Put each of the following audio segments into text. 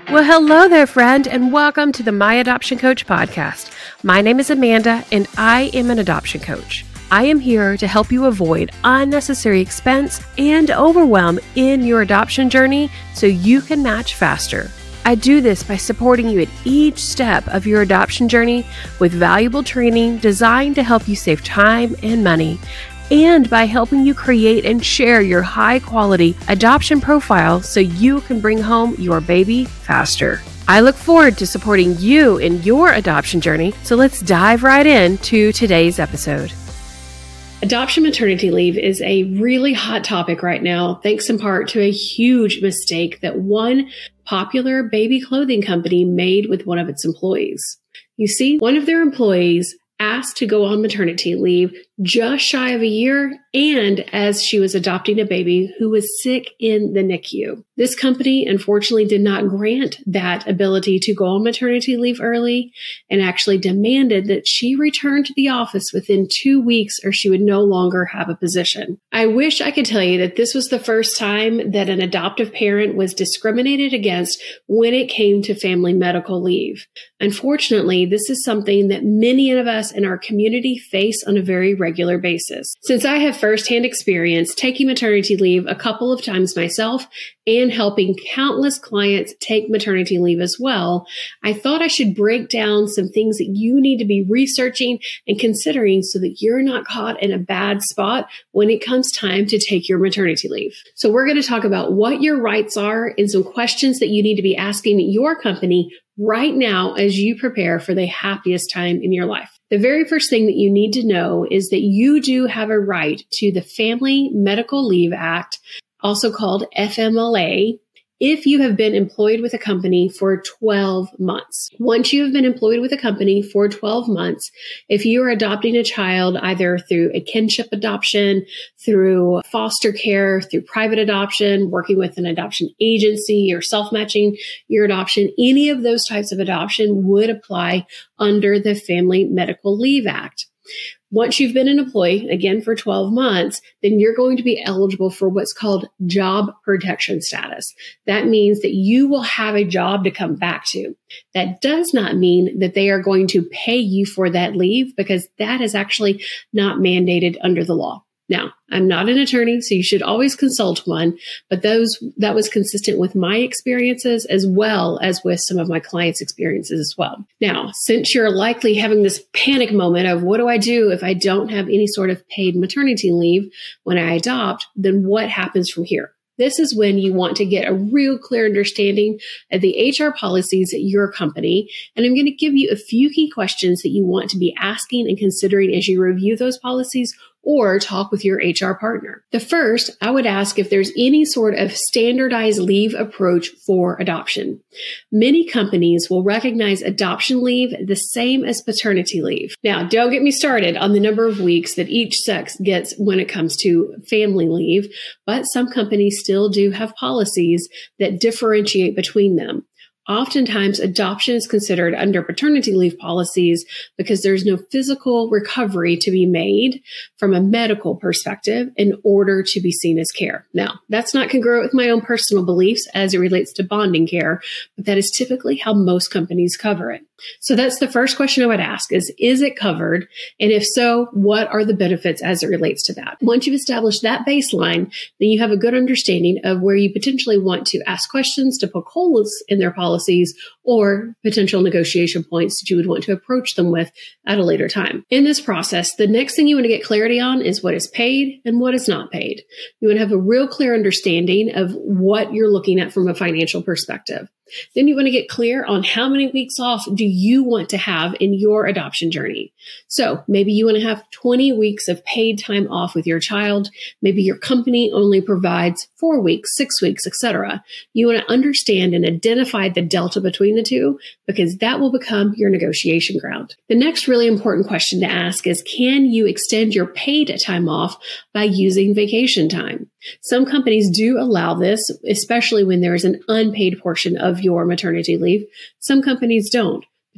Well, hello there, friend, and welcome to the My Adoption Coach podcast. My name is Amanda, and I am an adoption coach. I am here to help you avoid unnecessary expense and overwhelm in your adoption journey so you can match faster. I do this by supporting you at each step of your adoption journey with valuable training designed to help you save time and money, and by helping you create and share your high-quality adoption profile so you can bring home your baby faster. I look forward to supporting you in your adoption journey, so let's dive right into today's episode. Adoption maternity leave is a really hot topic right now, thanks in part to a huge mistake that one popular baby clothing company made with one of its employees. You see, one of their employees asked to go on maternity leave just shy of a year, and as she was adopting a baby who was sick in the NICU. This company unfortunately did not grant that ability to go on maternity leave early and actually demanded that she return to the office within 2 weeks or she would no longer have a position. I wish I could tell you that this was the first time that an adoptive parent was discriminated against when it came to family medical leave. Unfortunately, this is something that many of us in our community face on a very regular basis. Since I have firsthand experience taking maternity leave a couple of times myself and helping countless clients take maternity leave as well, I thought I should break down some things that you need to be researching and considering so that you're not caught in a bad spot when it comes time to take your maternity leave. So we're going to talk about what your rights are and some questions that you need to be asking your company right now as you prepare for the happiest time in your life. The very first thing that you need to know is that you do have a right to the Family Medical Leave Act, also called FMLA, if you have been employed with a company for 12 months. Once you have been employed with a company for 12 months, if you are adopting a child either through a kinship adoption, through foster care, through private adoption, working with an adoption agency, or self-matching your adoption, any of those types of adoption would apply under the Family Medical Leave Act. Once you've been an employee, again for 12 months, then you're going to be eligible for what's called job protection status. That means that you will have a job to come back to. That does not mean that they are going to pay you for that leave, because that is actually not mandated under the law. Now, I'm not an attorney, so you should always consult one, but that was consistent with my experiences as well as with some of my clients' experiences as well. Now, since you're likely having this panic moment of what do I do if I don't have any sort of paid maternity leave when I adopt, then what happens from here? This is when you want to get a real clear understanding of the HR policies at your company. And I'm going to give you a few key questions that you want to be asking and considering as you review those policies or talk with your HR partner. The first, I would ask if there's any sort of standardized leave approach for adoption. Many companies will recognize adoption leave the same as paternity leave. Now, don't get me started on the number of weeks that each sex gets when it comes to family leave, but some companies still do have policies that differentiate between them. Oftentimes, adoption is considered under paternity leave policies because there's no physical recovery to be made from a medical perspective in order to be seen as care. Now, that's not congruent with my own personal beliefs as it relates to bonding care, but that is typically how most companies cover it. So that's the first question I would ask is it covered? And if so, what are the benefits as it relates to that? Once you've established that baseline, then you have a good understanding of where you potentially want to ask questions to poke holes in their policies or potential negotiation points that you would want to approach them with at a later time. In this process, the next thing you want to get clarity on is what is paid and what is not paid. You want to have a real clear understanding of what you're looking at from a financial perspective. Then you want to get clear on how many weeks off do you want to have in your adoption journey. So maybe you want to have 20 weeks of paid time off with your child. Maybe your company only provides 4 weeks, 6 weeks, etc. You want to understand and identify the delta between the two because that will become your negotiation ground. The next really important question to ask is, can you extend your paid time off by using vacation time? Some companies do allow this, especially when there is an unpaid portion of your maternity leave. Some companies don't.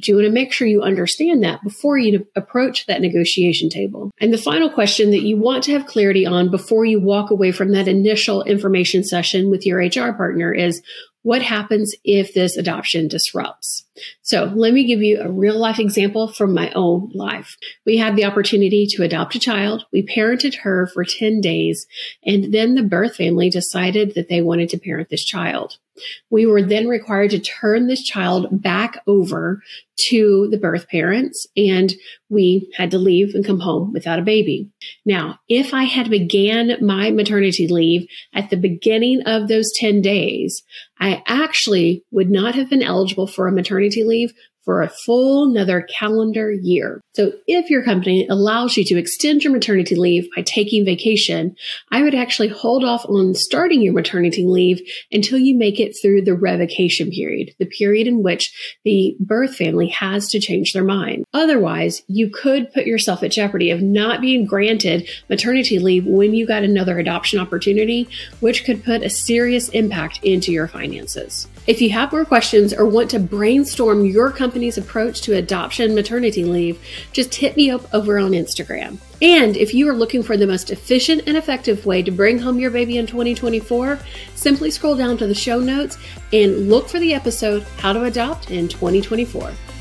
But you want to make sure you understand that before you approach that negotiation table. And the final question that you want to have clarity on before you walk away from that initial information session with your HR partner is, what happens if this adoption disrupts? So let me give you a real life example from my own life. We had the opportunity to adopt a child. We parented her for 10 days, and then the birth family decided that they wanted to parent this child. We were then required to turn this child back over to the birth parents, and we had to leave and come home without a baby. Now, if I had began my maternity leave at the beginning of those 10 days, I actually would not have been eligible for a maternity leave for a full another calendar year. So if your company allows you to extend your maternity leave by taking vacation, I would actually hold off on starting your maternity leave until you make it through the revocation period, the period in which the birth family has to change their mind. Otherwise, you could put yourself at jeopardy of not being granted maternity leave when you got another adoption opportunity, which could put a serious impact into your finances. If you have more questions or want to brainstorm your company's approach to adoption maternity leave, just hit me up over on Instagram. And if you are looking for the most efficient and effective way to bring home your baby in 2024, simply scroll down to the show notes and look for the episode, How to Adopt in 2024.